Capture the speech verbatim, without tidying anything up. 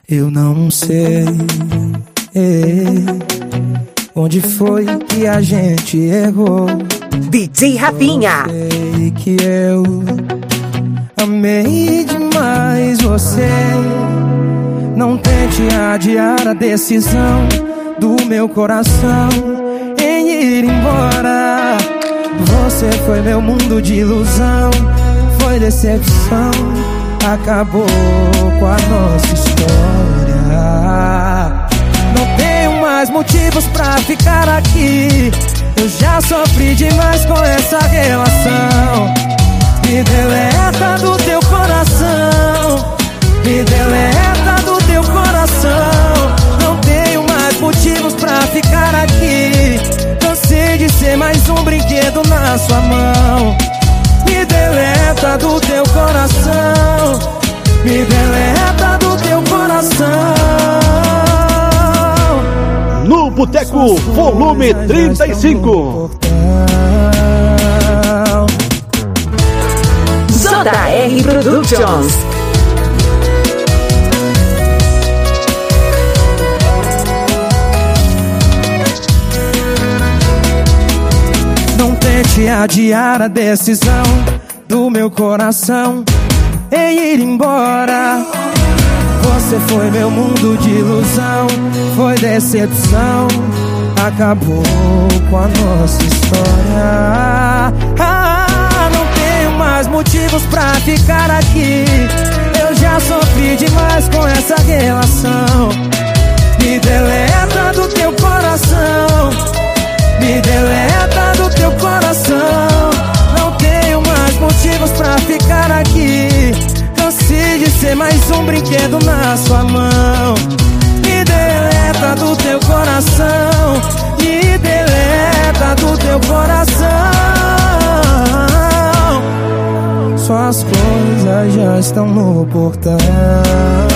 Eu não sei onde foi que a gente errou. D J Rafinha. Sei que eu amei demais você. Não tente adiar a decisão do meu coração em ir embora. Você foi meu mundo de ilusão, foi decepção, acabou com a nossa história. Não tenho mais motivos pra ficar aqui. Eu já sofri demais com essa relação. Me deleta do teu coração, me deleta do teu coração. Não tenho mais motivos pra ficar aqui. Cansei de ser mais um brinquedo na sua mão. Me deleta do teu coração, me deleta do teu coração. No Boteco, volume trinta e cinco. J R Productions. Não tente adiar a decisão do meu coração em ir embora. Você foi meu mundo de ilusão, foi decepção, acabou com a nossa história. Ah, não tenho mais motivos pra ficar aqui. Eu já sofri demais com essa relação. Me deleta do teu coração, me deleta do teu coração. Não tenho mais motivos pra ficar aqui. Cansei de ser mais um brinquedo na sua mão. Me deleta do teu coração, me deleta do teu coração. Suas coisas já estão no portão.